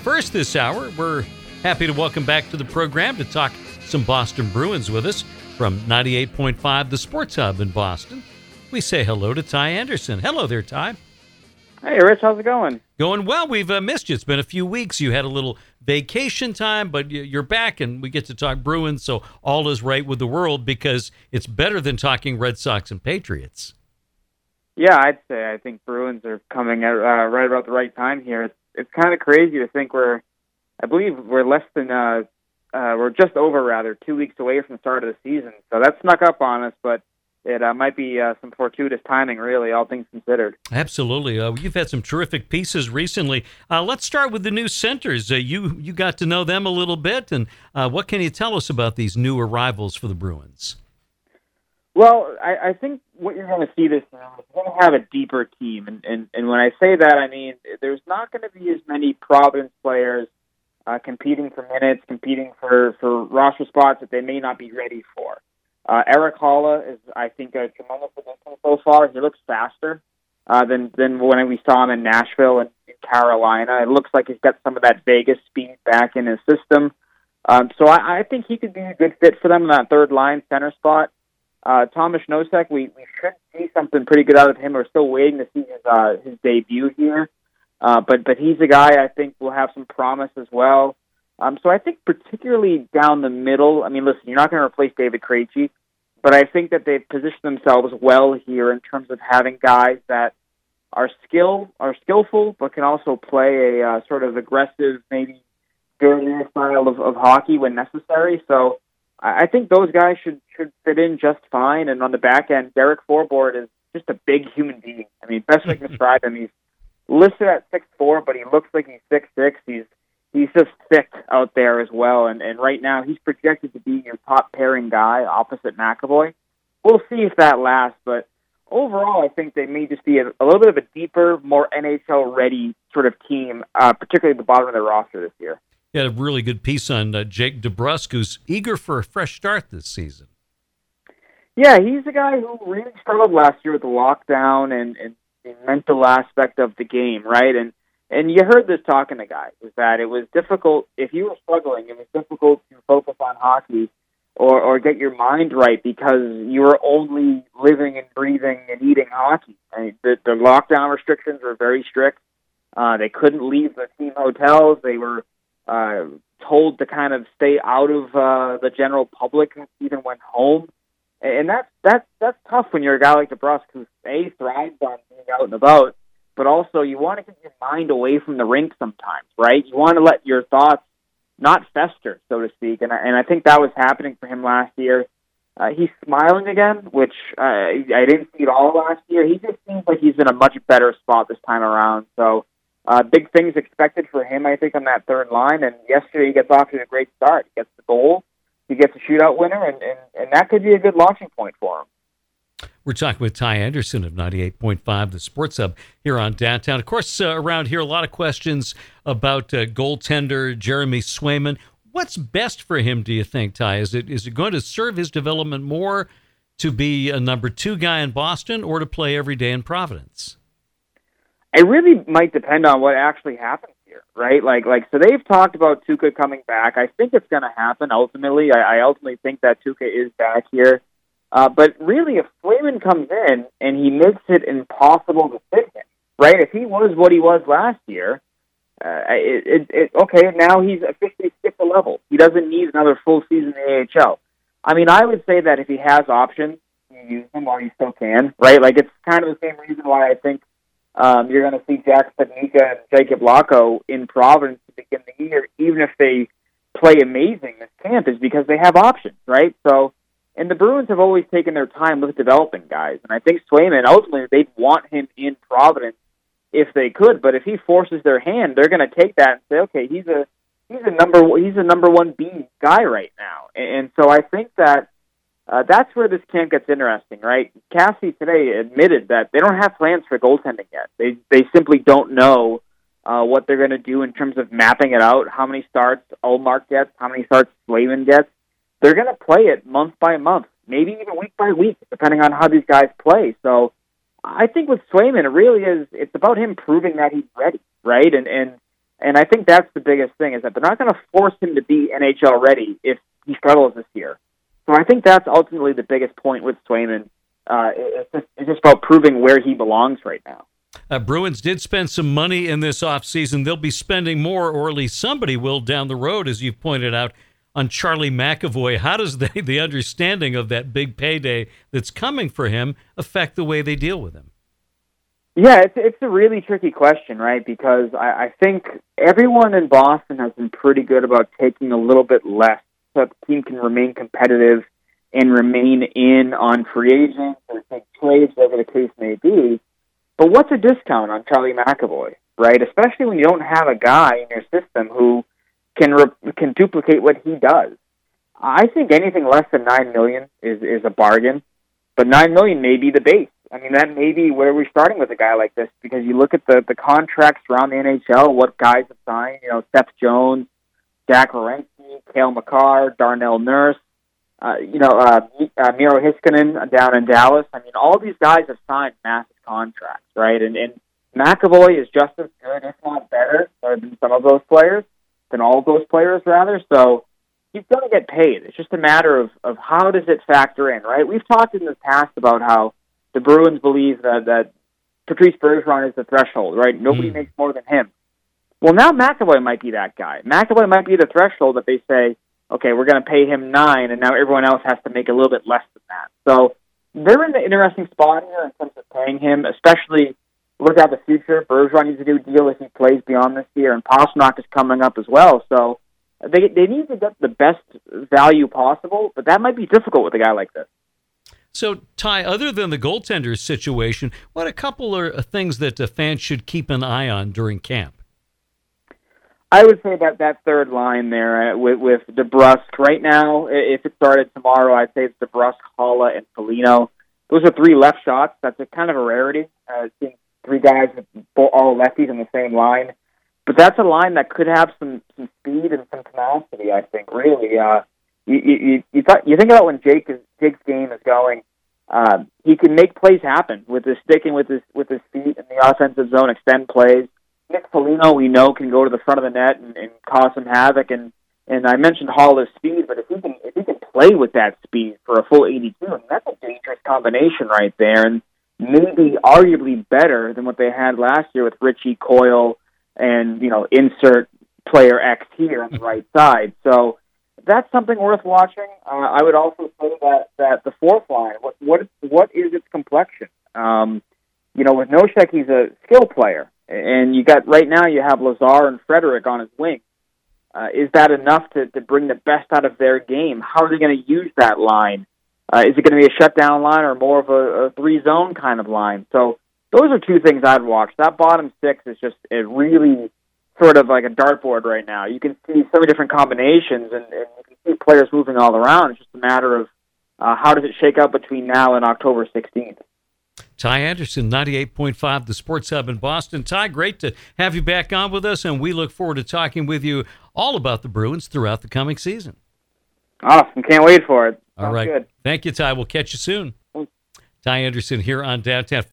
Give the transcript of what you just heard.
first this hour. We're happy to welcome back to the program to talk some Boston Bruins with us from 98.5, the Sports Hub in Boston. We say hello to Ty Anderson. Hello there, Ty. Hey, Rich, how's it going? Going well. We've missed you. It's been a few weeks. You had a little vacation time, but you're back, and we get to talk Bruins, so all is right with the world because it's better than talking Red Sox and Patriots. Yeah, I'd say I think Bruins are coming at right about the right time here. It's kind of crazy to think we're just over 2 weeks away from the start of the season. So that snuck up on us, but it might be some fortuitous timing, really, all things considered. Absolutely. You've had some terrific pieces recently. Let's start with the new centers. You got to know them a little bit, and what can you tell us about these new arrivals for the Bruins? Well, I think what you're going to see this year is we're going to have a deeper team. And when I say that, I mean there's not going to be as many Providence players competing for minutes, competing for roster spots that they may not be ready for. Eric Halla is, I think, a tremendous addition so far. He looks faster than when we saw him in Nashville and in Carolina. It looks like he's got some of that Vegas speed back in his system. So I think he could be a good fit for them in that third line center spot. Thomas Nosek, we should see something pretty good out of him. We're still waiting to see his debut here. But he's a guy I think will have some promise as well. So I think particularly down the middle, I mean, listen, you're not going to replace David Krejci, but I think that they've positioned themselves well here in terms of having guys that are skillful, but can also play a sort of aggressive, maybe dirtier style of hockey when necessary. So I think those guys should fit in just fine. And on the back end, Derek Forbort is just a big human being. I mean, best way to describe him, he's listed at 6'4", but he looks like he's 6'6". He's just thick out there as well, and right now he's projected to be your top pairing guy opposite McAvoy. We'll see if that lasts, but overall I think they may just be a little bit of a deeper, more NHL-ready sort of team, particularly at the bottom of their roster this year. You had a really good piece on Jake DeBrusk, who's eager for a fresh start this season. Yeah, he's a guy who really struggled last year with the lockdown and the mental aspect of the game, right? And you heard this talking to guys, is that it was difficult, if you were struggling, it was difficult to focus on hockey or get your mind right because you were only living and breathing and eating hockey. I mean, the lockdown restrictions were very strict. They couldn't leave the team hotels. They were told to kind of stay out of the general public, even went home. And that's tough when you're a guy like DeBrusk who thrives on being out and about, but also you want to get your mind away from the rink sometimes, right? You want to let your thoughts not fester, so to speak, and I think that was happening for him last year. He's smiling again, which I didn't see at all last year. He just seems like he's in a much better spot this time around. So big things expected for him, I think, on that third line, and yesterday he gets off to a great start. He gets the goal, he gets a shootout winner, and that could be a good launching point for him. We're talking with Ty Anderson of 98.5, the Sports Hub here on Downtown. Of course, around here, a lot of questions about goaltender Jeremy Swayman. What's best for him, do you think, Ty? Is it going to serve his development more to be a number 2 guy in Boston or to play every day in Providence? It really might depend on what actually happens here, right? So they've talked about Tuukka coming back. I think it's going to happen ultimately. I ultimately think that Tuukka is back here. But really, if Swayman comes in and he makes it impossible to fit him, right? If he was what he was last year, okay, now he's officially skipped a level. He doesn't need another full season in the AHL. I mean, I would say that if he has options, you use him while you still can, right? Like, it's kind of the same reason why I think you're going to see Jack Studnicka and Jacob Lacko in Providence to begin the year, even if they play amazing this camp, is because they have options, right? So. And the Bruins have always taken their time with developing guys. And I think Swayman, ultimately, they'd want him in Providence if they could. But if he forces their hand, they're going to take that and say, okay, he's a number 1B guy right now. And so I think that that's where this camp gets interesting, right? Cassie today admitted that they don't have plans for goaltending yet. They simply don't know what they're going to do in terms of mapping it out, how many starts Ullmark gets, how many starts Swayman gets. They're going to play it month by month, maybe even week by week, depending on how these guys play. So I think with Swayman, it really is, it's about him proving that he's ready, right? And And I think that's the biggest thing, is that they're not going to force him to be NHL ready if he struggles this year. So I think that's ultimately the biggest point with Swayman. It's just about proving where he belongs right now. Bruins did spend some money in this offseason. They'll be spending more, or at least somebody will down the road, as you've pointed out, on Charlie McAvoy. How does the understanding of that big payday that's coming for him affect the way they deal with him? Yeah, it's a really tricky question, right? Because I think everyone in Boston has been pretty good about taking a little bit less so that the team can remain competitive and remain in on free agents or take trades, whatever the case may be. But what's a discount on Charlie McAvoy, right? Especially when you don't have a guy in your system who can duplicate what he does. I think anything less than $9 million is a bargain, but $9 million may be the base. I mean, that may be where we're starting with a guy like this, because you look at the contracts around the NHL, what guys have signed, Seth Jones, Dak Werenski, Cale Makar, Darnell Nurse, Miro Heiskanen down in Dallas. I mean, all these guys have signed massive contracts, right? And McAvoy is just as good, if not better, than some of those players, than all of those players, rather. So he's going to get paid. It's just a matter of how does it factor in, right? We've talked in the past about how the Bruins believe that Patrice Bergeron is the threshold, right? Nobody makes more than him. Well, now McAvoy might be that guy. McAvoy might be the threshold that they say, okay, we're going to pay him $9, and now everyone else has to make a little bit less than that. So they're in the interesting spot here in terms of paying him, especially look at the future. Bergeron needs to do a deal if he plays beyond this year, and Pastrnak is coming up as well. So they need to get the best value possible, but that might be difficult with a guy like this. So, Ty, other than the goaltender situation, what a couple of things that fans should keep an eye on during camp? I would say that third line there with DeBrusk. Right now, if it started tomorrow, I'd say it's DeBrusk, Haula, and Foligno. Those are three left shots. That's a kind of a rarity, seeing three guys with all lefties on the same line. But that's a line that could have some speed and some tenacity, I think, really. You think about when Jake's game is going, he can make plays happen with his stick and with his feet in the offensive zone, extend plays. Nick Foligno, we know, can go to the front of the net and cause some havoc. And I mentioned Hall's speed, but if he can play with that speed for a full 82, I mean, that's a dangerous combination right there, and maybe arguably better than what they had last year with Richie, Coyle, and insert player X here on the right side. So that's something worth watching. I would also say that the fourth line, what is its complexion? With Nosek, he's a skill player. And you have Lazar and Frederick on his wing. Is that enough to bring the best out of their game? How are they going to use that line? Is it going to be a shutdown line or more of a three-zone kind of line? So those are two things I'd watch. That bottom six is just really sort of like a dartboard right now. You can see so many different combinations, and you can see players moving all around. It's just a matter of how does it shake out between now and October 16th. Ty Anderson, 98.5, the Sports Hub in Boston. Ty, great to have you back on with us, and we look forward to talking with you all about the Bruins throughout the coming season. Awesome. Can't wait for it. All right. Good. Thank you, Ty. We'll catch you soon. Ty Anderson here on Downtown.